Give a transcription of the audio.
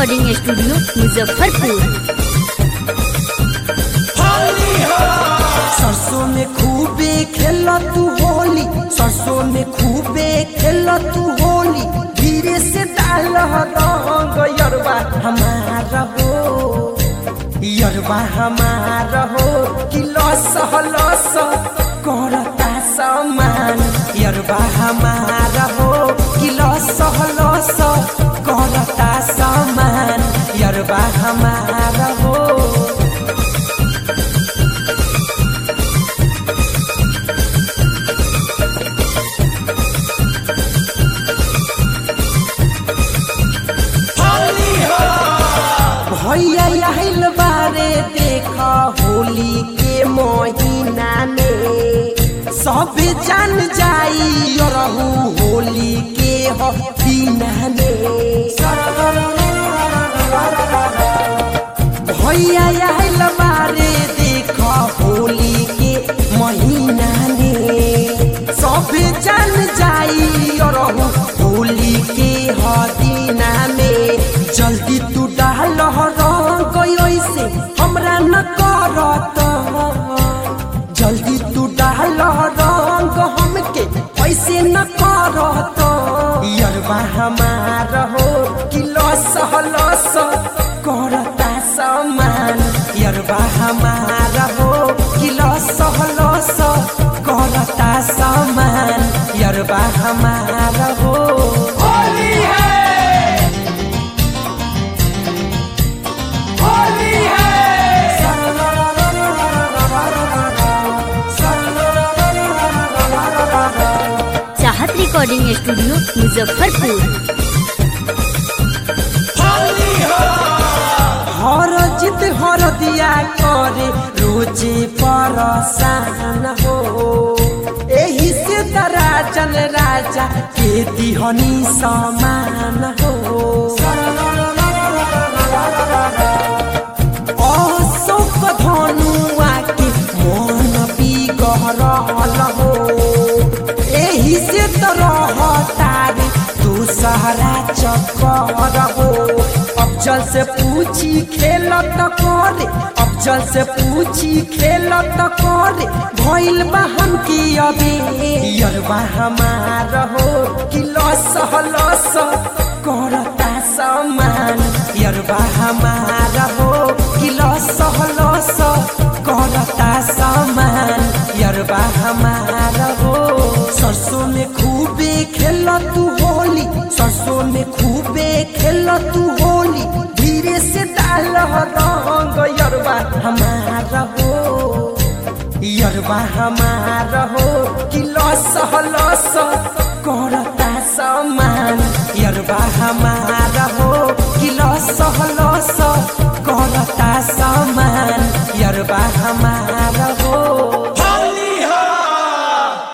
Recording studio Muzaffarpur. सरसों में खूबे खेला तू होली, सरसों में खूबे खेला तू होली, धीरे से डाल रंग यरबा हमारा हो, यरबा हमारा हो कि लस लस करता समान, यरबा हमारा हो कि लस लस करता समान, यरबा हमारा हो। भैया आइल बारे देखा होली के महीना में, सब जान जाई रहू होली के हो दीना में। भैया आइल बारे देखा होली के महीना में, सब जान जाई रहू होली के हो दीना में। जल्दी तू डाल रंग ऐसे हमरा न करत, जल्दी तू डाल रंग हमके ऐसे न करत, यरबा हमारा हो कि लस लस करता समान, यरबा हमारा हो कि लस लस करता समान, यरबा हमारा हो। होली है चाहत रिकॉर्डिंग स्टूडियो मुजफ्फरपुर। हर जित हर दिया करे रोजे परेशान हो, एही से राजन राजा के दिहनी समान हो। अशोक धनुआ के मन बिगड़ल हो, एही से रहतार तू सहरा चक्कर हो। अफजल से पूछी खेलत करे, अफजल से पूछी खेलत करे, भइल बा हमकी अबे, यरबा हमारा हो कि लस लस करता समान, यरबा हमारा हो कि लस लस करता समान, यरबा हमारा हो। सरसों में खूबे खेला तू होली, सरसों में खूबे खेला तू होली, धीरे से डाल रंग यरबा हमारा हो, यरबा हमारा हो कि लस लस करता समान, यरबा हमारा हो कि लस लस